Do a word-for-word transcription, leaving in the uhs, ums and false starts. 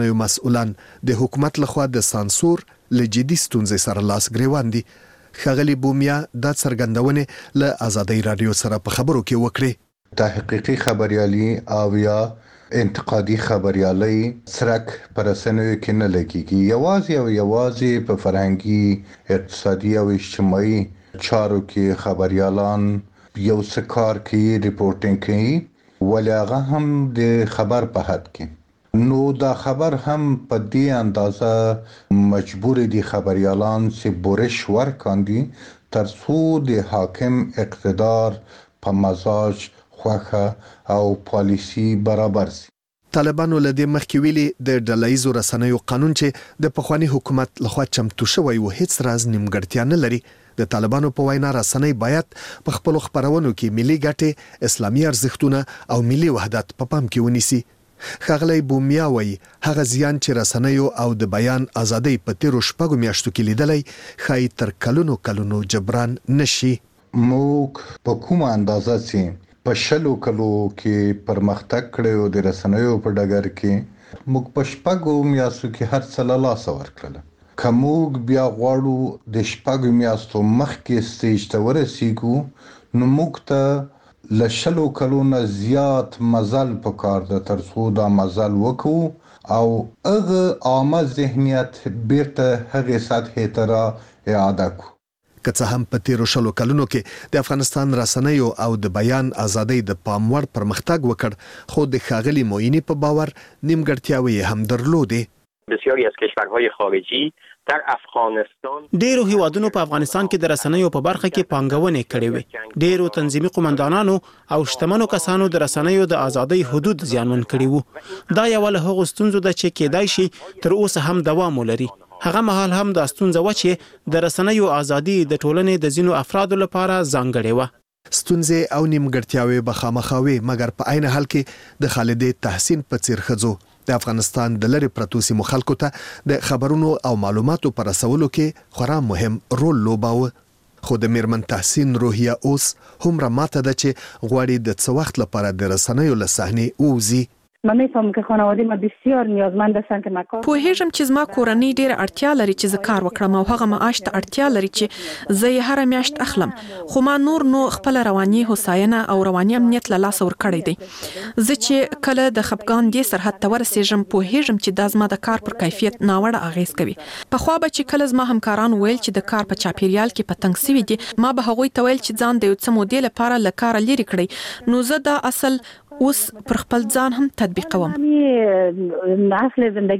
نو مسؤلان د حکومت لخوا د سانسور له جدي ستونزې سره لاس ګریوان دي. ښاغلي بومیا دا څرګندونې له آزادۍ رادیو سره په خبرو کې وکړې. تحقیقي خبریالي او یا انتقادي خبریالي سرک پر رسنیو کې نه لګيږي. یوازې او یوازې په فرهنګي، اقتصادي او اجتماعي چارو کې خبریالان یو څه کار کوي، ریپورټینګ کوي، ولې هغه هم د خبر په حد کې. نو دا خبر هم په دې اندازه مجبور دي خبريالان چې بورش ورکاندي تر څو د حاکم اقتدار په مزاج خوخه او پالیسی برابر سي. طالبانو له دې مخکې ویلي د ډلهییزو رسنیو قانون چې د پخوانی حکومت لخوا چمتو شوی و هیڅ راز نیمګړتیا نه لري. د طالبانو په وینا رسنۍ باید په خپل خبرونو کې ملي ګټې، اسلامي ارزښتونه او ملي وحدت په پام کې ونیسي. ښاغلی بومیا وایي هغه زیان چې رسنیو او د بیان ازادۍ په تیرو شپږو میاشتو کې لیدلی ښایي تر کلونو کلونو جبران نشي. موږ په کومه اندازه چې په شلو کلو کې پرمختګ کړی د رسنیو په ډګر کې، موږ په شپږو میاشتو کې هر څه له لاسه ورکړل. که موږ بیا غواړو د شپږو میاشتو مخکې سټیج ته ورسیږو، نو موږ ته له شلو کلونو زیات مزل پکار ده تر څو دا مزل وکړو او هغه عامه ذهنیت بیرته هغه سطح ته را اعاده کړو. که څه هم په تیرو شلو کلونو کې د افغانستان رسنیو او د بیان ازادۍ د پاموړ پرمختګ وکړ، خو د ښاغلي معینی په باور نیمګړتیاوې هم درلودې. بسیاری از کشورهای خارجی در افغانستان ډیرو هیوادونو په افغانستان کې د رسنیو په برخه کې پانګونې کړې وې. ډیرو تنظیمي قومندانانو او شتمنو کسانو د رسنیو د ازادۍ حدود زیانمن کړي وو. دا یو له هغو ستونزو ده چې کېدای شي تر اوسه هم دوام ولري. هغه مهال هم د ستونزه و چې د رسنیو ازادي د ټولنې د ځینو افرادو لپاره ځانګړې و. ستونزې او نیمګړتیاوې به خامخا وي، مګر په عین حال کې د خالدې تحسین په څیر ښځو د افغانستان د لری پرتو سیمو خلکو ته د خبرونو او معلوماتو پر رسولو کې خورا مهم رول لوباوه. خو د میرمن تحسین روحیه اوس هم را ماته ده چې غواړي د څه وخت لپاره د رسنیو له صحنې ووځي. من میفهمم که خانواده ما بسیار نیازمند هستند که مکان پوهیږم چې زما کورنۍ ډېر اړتیا لري چې زه کار وکړم او هغه معاش ته اړتیا لري چې زه یې هر میاشت اخلم، خو ما نور نو خپل رواني هوساینه او رواني امنیت له لاسه ورکړی دی. زه چې کله د خپګان دې سرحد ته ورسېږم پوهیږم چې دا زما د کار پر کیفیت ناوړه اغیز کوي. پخوا به چې کله زما همکاران ویل چې د کار په چاپیریال کې په تنګ سوي دي، ما به هغوی ته ویل چې ځان د یو څه مودې لپاره له کاره لرې کړئ. نو زه دا اصل اوس پر خپل ځان هم تطبیقوم. اصل زندگی